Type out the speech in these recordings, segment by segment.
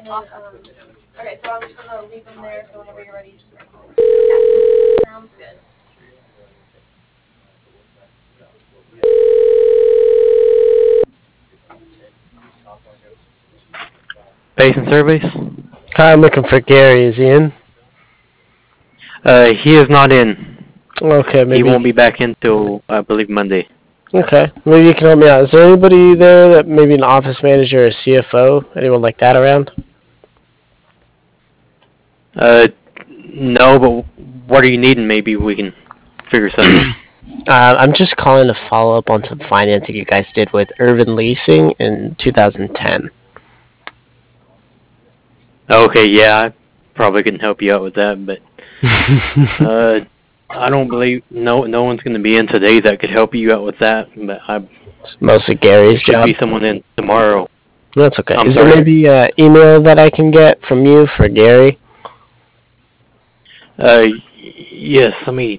Awesome. Okay, so I'm just gonna leave them there. So whenever you're ready, just bring them. Okay. Sounds good. Basin Surveys? Hi, I'm looking for Gary. Is he in? He is not in. Okay, He maybe. won't be back until, I believe, Monday. Okay, maybe you can help me out. Is there anybody there that maybe an office manager or CFO, anyone like that around? No, but what are you needing? Maybe we can figure something out. I'm just calling to follow up on some financing you guys did with Urban Leasing in 2010. Okay, yeah, I probably can help you out with that, but I don't believe no one's going to be in today that could help you out with that. But It's mostly Gary's should job. be someone in tomorrow. That's okay. I'm Is there sorry. maybe an email that I can get from you for Gary? Yes.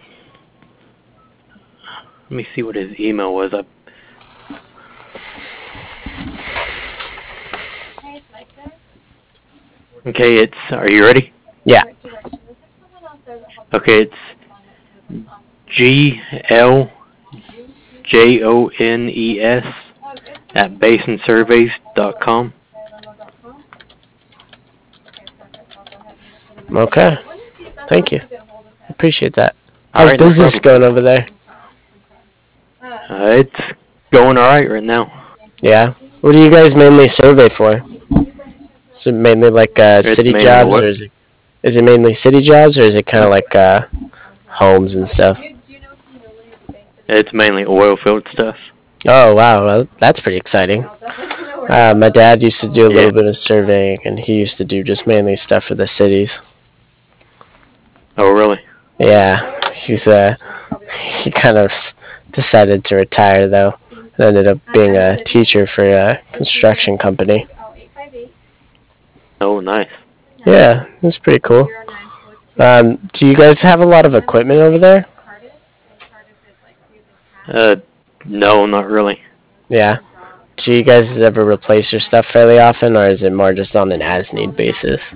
Let me see what his email was. Okay, Are you ready? Yeah. Okay, it's GLJONES@basinsurveys.com. Okay. Thank you. Appreciate that. All How's right, no business problem. going over there? It's going all right now. Yeah. What do you guys mainly survey for? Is it mainly like It's city mainly jobs, what? or is it mainly city jobs, or is it kind of like homes and stuff? It's mainly oil field stuff. Oh wow, well, that's pretty exciting. My dad used to do a Yeah. little bit of surveying, and he used to do just mainly stuff for the cities. Oh, really? Yeah, he kind of decided to retire though, and ended up being a teacher for a construction company. Oh, nice. Yeah, it's pretty cool. Do you guys have a lot of equipment over there? Uh, no, not really. Yeah. Do you guys ever replace your stuff fairly often, or is it more just on an as-need basis?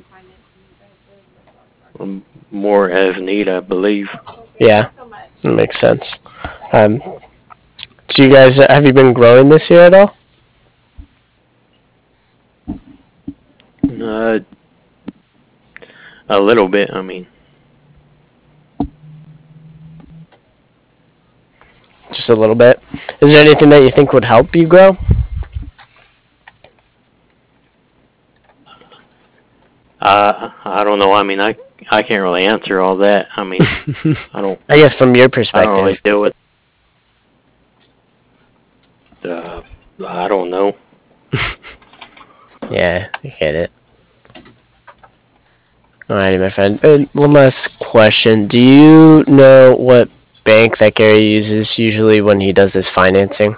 More as need, I believe. Yeah, that makes sense. Um, do you guys have you been growing this year at all? Uh, a little bit. I mean, Just a little bit. Is there anything that you think would help you grow? I don't know. I mean, I can't really answer all that. I mean, I don't I guess from your I don't really perspective. deal with. I don't know. Yeah, I get it. Alrighty, my friend. And one last question. Do you know what bank that Gary uses usually when he does his financing?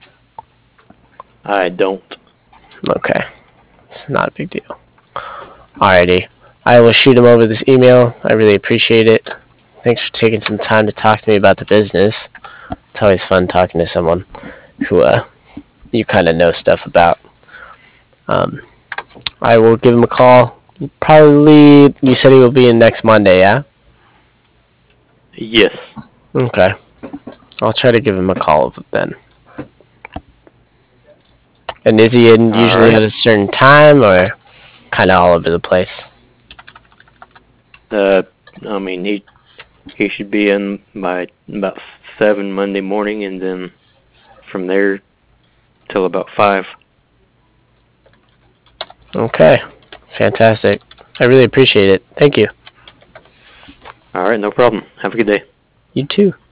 I don't. Okay. It's not a big deal. Alrighty. I will shoot him over this email. I really appreciate it. Thanks for taking some time to talk to me about the business. It's always fun talking to someone who you kind of know stuff about. Um, I will give him a call. Probably, you said he will be in next Monday, yeah? Yes. Okay. I'll try to give him a call then. And is he in All usually right. at a certain time, or kind of all over the place? I mean, he should be in by about 7 Monday morning, and then from there till about 5. Okay. Fantastic. I really appreciate it. Thank you. All right, no problem. Have a good day. You too.